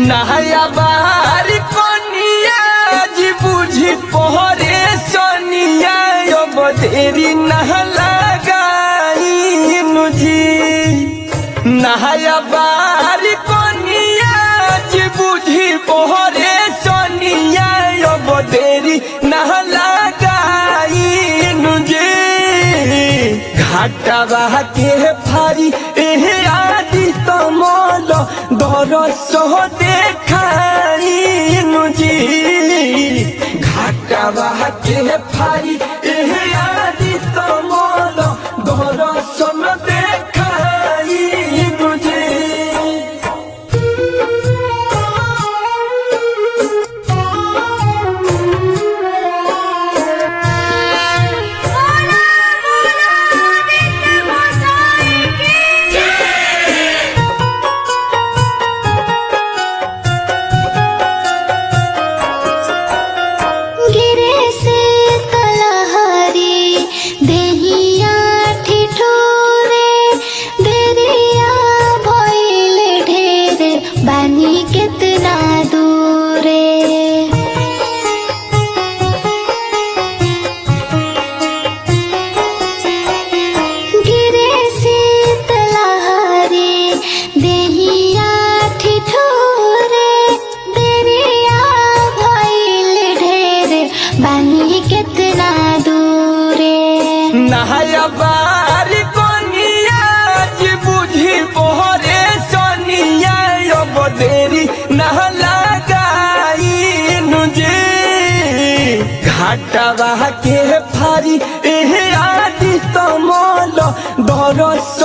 नहाया बाहर कोनिया जी बुझी पहरे सोनिया अब देरी नहला गाइनु जी। नहाया बाहर कोनिया जी बुझी पहरे सोनिया अब देरी नहला गाइनु जी। घाटा बहा के फारी एहे आदि तमल दरस देखाइनु जी। घाटा बहा के फारी एहे आदि तमल दरस देखाइनु जी। नहाया बार कोनिया जी बुझी पहरे सोनिया अब देरी नहला गाइनु जी। घाटा बहा के फारी एहे आदि तमल दरस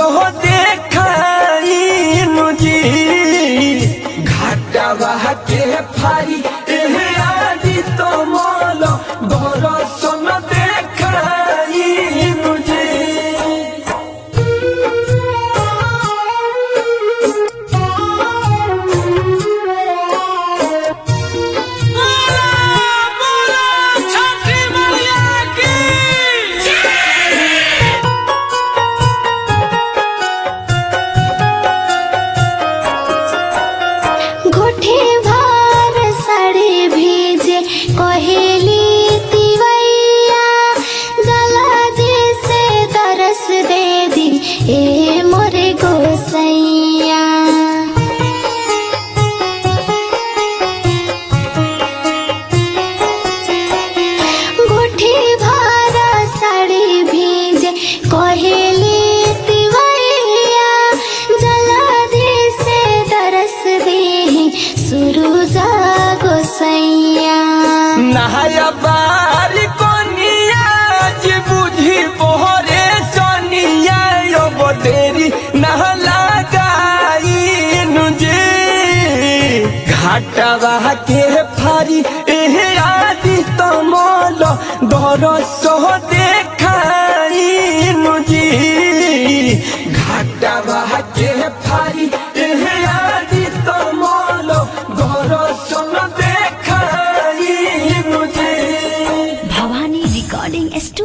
देखाइनु जी। घाटा बहा के फारी एहे आदि तमल दरस देखाइनु जी। नहाया बार कोनिया जी बुझी पहरे सोनिया अब देरी नहला गाइनु जी। घाटा बहा के फारी एहे आदि तमल दरस देखाइनु जी। घाटा बहा के फारी एहे आदि तमल दरस देखाइनु जी। Bhawani recording studio.